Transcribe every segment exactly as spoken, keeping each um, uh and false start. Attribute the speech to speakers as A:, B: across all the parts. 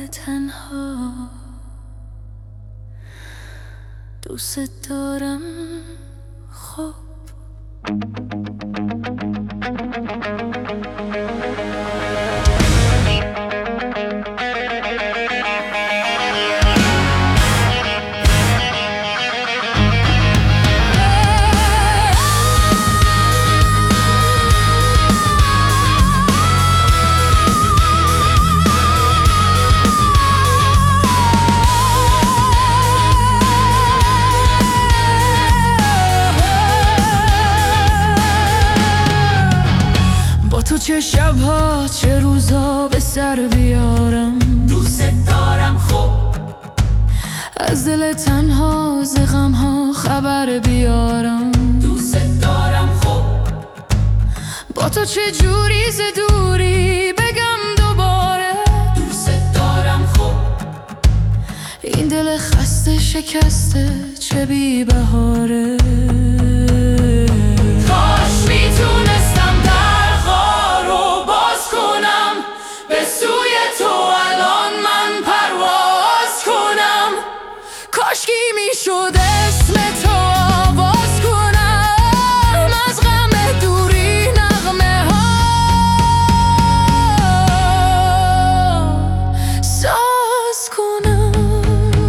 A: تنها دوست دارم خب تو چه شبها چه روزا به سر بیارم
B: دوست دارم خب
A: از دل تنها ز غمها خبر بیارم
B: دوست دارم خب
A: با تو چه جوری ز دوری بگم دوباره
B: دوست دارم خب
A: این دل خسته شکسته چه بی بهاره
B: کاش میتونستم درها رو باز کنم به سوی تو الان من پرواز کنم
A: کاشکی میشد اسم تو آواز کنم از غم دوری نغمه ها ساز کنم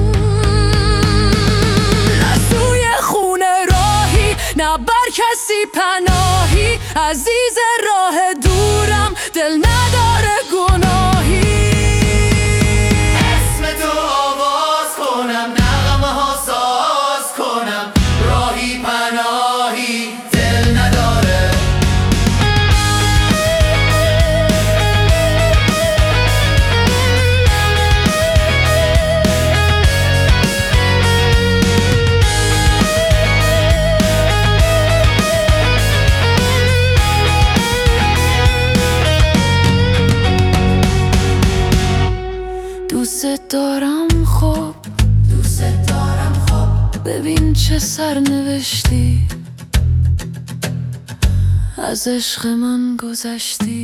A: نه سوی خونه راهی نه بر کسی پناهی عزیز راه دورم دل نداره گناهی
B: اسم تو آواز کنم نغمه ها ساز کنم راهی پناهی دل نداره
A: دوست دارم خب
B: دوست دارم خب
A: ببین چه سرنوشتی از عشق من گذشتی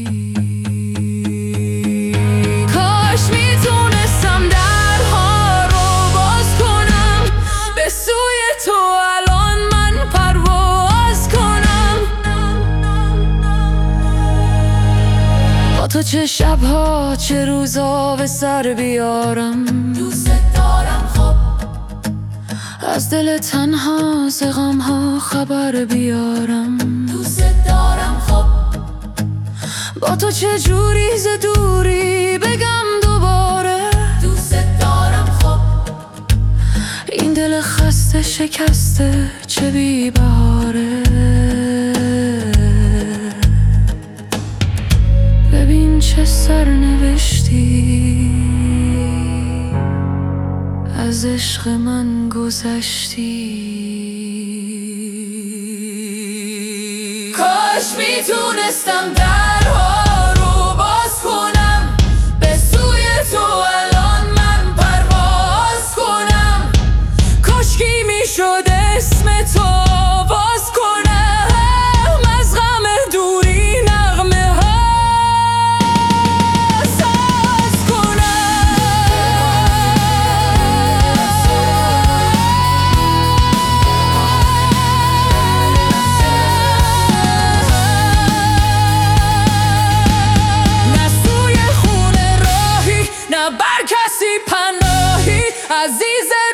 A: کاش میتونستم درها رو باز کنم به سوی تو الان من پرواز کنم با تو چه شبها چه روزا به سر بیارم
B: دوست دارم خب
A: از دل تنها ز غمها خبر بیارم
B: دوست دارم خب
A: با تو چه جوری ز دوری بگم دوباره
B: دوست دارم خب
A: این دل خسته شکسته چه بی بهاره ببین چه سرنوشتی از عشق من گذشتی
B: کاش میتونستم درها رو باز کنم به سوی تو الان من پرواز کنم
A: کاشکی میشد اسم تو آواز کنم از غم دوری نغمه ها ساز کنم نه سوی خونه راهی نه بر کسی پناهی عزیز